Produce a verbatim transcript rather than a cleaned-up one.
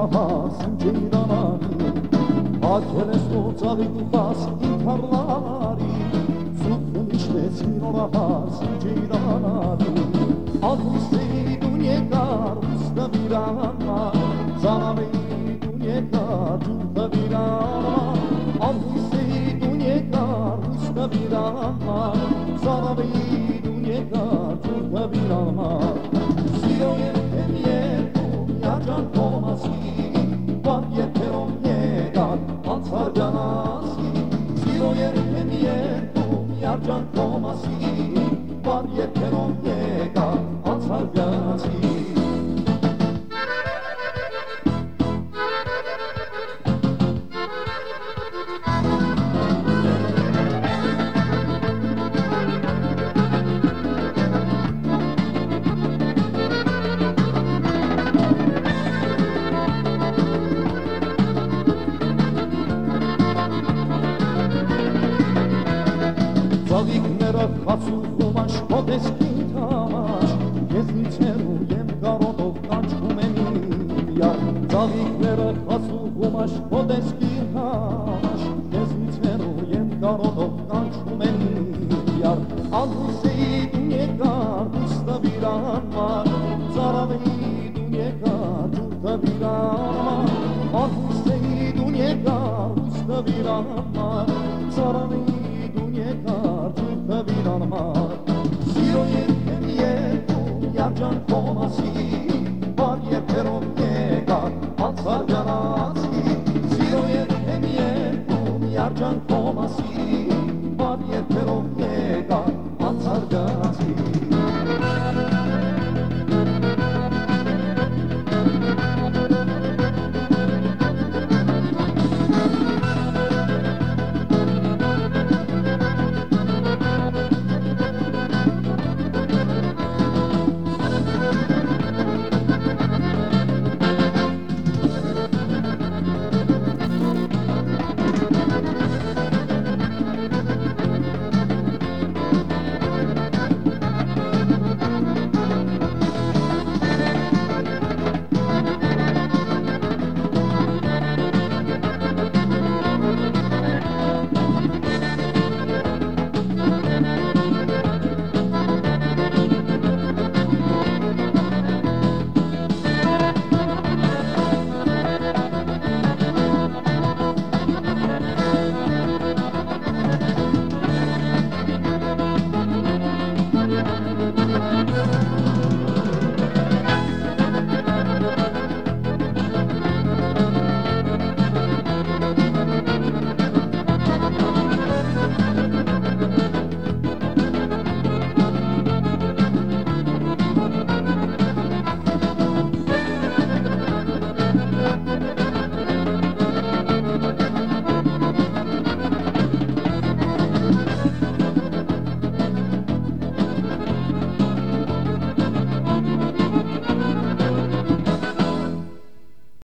նորահաս ինչ իրանանի Ակել ես նոծաղի կուպաս ինքարլարի Սուտն իշտեցի նորահաս ինչ իրանանի Ալուսեի դուն եկար ուստը վիրանա Զանավեի դուն եկար ջունտը վիրանա Ալուսեի դուն եկար ուստը վիրանա Զանավեի դուն եկար ջունտը վիրանա Սիրո երբեմ երկում յաջան կոմասի Վար երբերում եկար անցար գանասի Սիրո երբեմ երկում յաջան կոմասի Վար երբերում եկար անցար գանասի Ծաղիկները խացուղում աշխոտեսքին թամաշ Եզնից հերու եմ կարոտով կանչում եմ իար Ծաղիկները խացուղում աշխոտեսքին թամաշ Եզնից հերու եմ կարոտով կանչում եմ իար Ալուսեի դուն եկար ուստը վիրանմար Ծարավեի դուն եկար ջուրտը վիրանմար Ալուսեի դուն եկար ուստը վիրանմար Ծարավեի Սիրո երբեմ երկում յաջան կոմասի Վար երբերում եկար անցար գանասի Սիրո երբեմ երկում յաջան